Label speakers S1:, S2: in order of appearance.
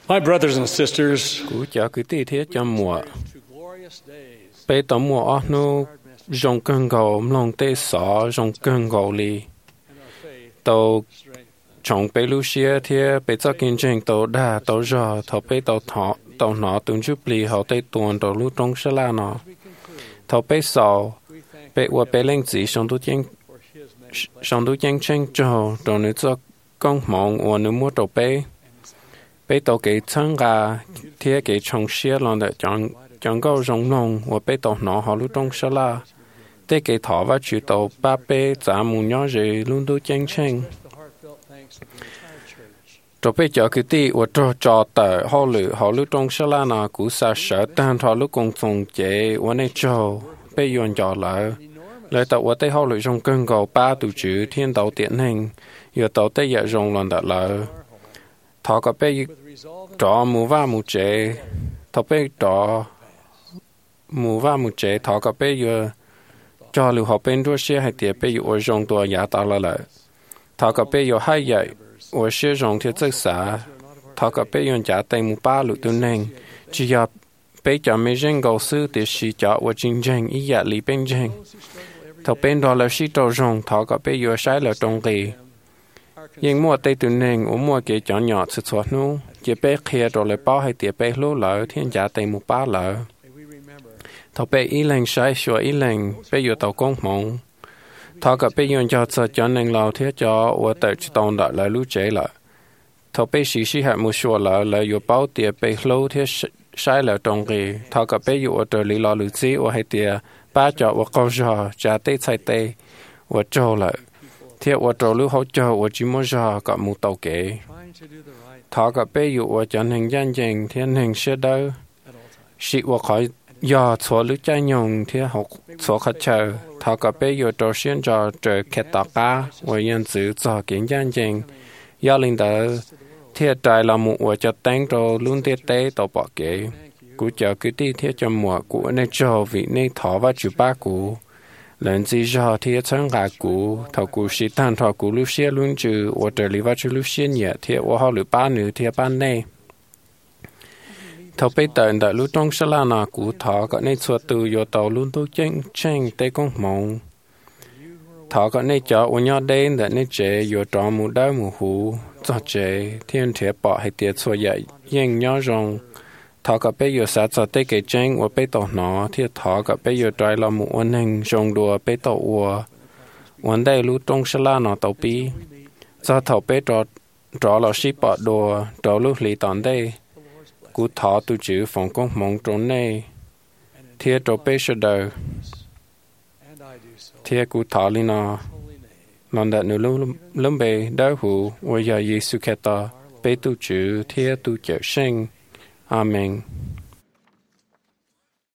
S1: My brothers and sisters,
S2: cú cho cứ tí thiết cho mùa
S1: to glorious days
S2: bé tóm mùa ở nô rong cơn gầu lòng tê sọ rong cơn gầu li
S1: and our faith
S2: tàu
S1: strength.
S2: trong bé Lucia thì bé cho kinh doanh tàu đa tàu giò thọ bé tàu nọ tung chụp li họ tây tuần tàu lú trong sá la nọ thọ bé sọ
S1: We thank
S2: bé qua bé lên chỉ xong tu chăng
S1: for his many blessings
S2: xong tu chăng chăng cho tàu nữ cho con mong và nữ mua tàu bé bé tàu cái chân gà thì cái trong xe lòng để chọn câu rong lòng và bé tàu nọ họ lú trong sá la thế cái thọ và chịu tàu ba bé trả mù nhỏ gì luôn tu chăng chăng
S1: the heartfelt thanks of the entire church.
S2: cho bây giờ cái tí và cho tờ họ lữ trong sá la nào cũng sa sợ tan thọ lúc công phòng chế và này cho bây giờ cho lại tàu và tây họ lữ trong cơn cầu ba tụ chữ thiên đạo tiện hình giờ tàu tây giờ rong lần đặt lỡ thọ có bây
S1: With resolve
S2: trọ mù va mù chế thọ bây trọ mù va mù chế thọ có bây giờ cho lưu họ bên đua xe hay tiệt bây giờ ở rong tua giả tạo lại thọ có bây giờ hay vậy ở xe rong thiết chất xã thọ có bây giờ trả tay mù ba lụ tuần nền chỉ giờ bây giờ mấy dân cầu sư thì chỉ cho ở chính danh ý giả lý bên danh thọ bên đó là sĩ trâu rong thọ có bây giờ sai là trong kỳ nhưng mua tay tuần nền ở mua cái chọn nhỏ sự thoát nu chỉ bé kia rồi lại bao hay tiệt bé lố lỡ thiên trả tay mù ba lỡ
S1: may we remember
S2: thọ bé ý lệnh sai sửa ý lệnh bây giờ tàu công mộng thọ cả bây giờ cho nên lao thiết cho ở tại tàu đợi lại lũ chế lại thọ bé sĩ hạt một số lại giờ bao tiệt bé lố thiết sai là trong kỳ thọ cả bây giờ ở tại lý lo lũ chế ở hay tiệt ba cho ở câu giờ trả tê sai tê ở trâu lại thiết ở trâu lũ hỗ trợ ở chỉ mua giờ cả một tàu kế
S1: trying to do the right
S2: thọ cả bây giờ ở cho nên danh danh thiên hình sẽ đỡ
S1: at all times.
S2: sĩ ở khỏi giờ số lũ trái nhung thiết học số khát chờ thọ cả bây giờ trâu xuyên cho trời khét tạc cá và nhân sự cho kiến danh danh do linh đỡ thiết trái là một ở cho tăng trâu luôn tiết tế tàu bỏ kế cú chờ cứ đi thiết cho mùa của nơi trâu vì nơi thọ và chữ ba cú lần gì do thiết chân gà cú thọ cú sĩ tan thọ cú lưu xe luôn chữ ở trời lý và chữ lưu xe nhẹ thiết ở họ lưu ba nữ thiết ban này thọ bây tận đợi lưu trong sá la nà cú thọ có nơi xua từ vô tàu luôn tu tranh tây công mộng thọ có nơi cho ở nhau đen để nơi chế vô trò mù đau mù hú cho chế thiên thiết bỏ hay tiệt xua dạy yên nhau rong thọ có bây giờ sát cho tây cái tranh ở bây tàu nó thiết thọ có bây giờ trái là mù ôn hình rong đùa bây tàu ua vấn đề lưu trong sá la nà tàu bi do thọ bây trò là ship bỏ đùa trò lưu lý tòn đây cú thọ tu chữ phòng công mong trốn này thiết trò bây giờ đời
S1: And I do so.
S2: thiết cú thọ li nà
S1: Holy name.
S2: lần đặt nữ lâm bề đau hủ và giờ Giêsu Kitô bê tu chữ thiết tu chữ sinh. Amen.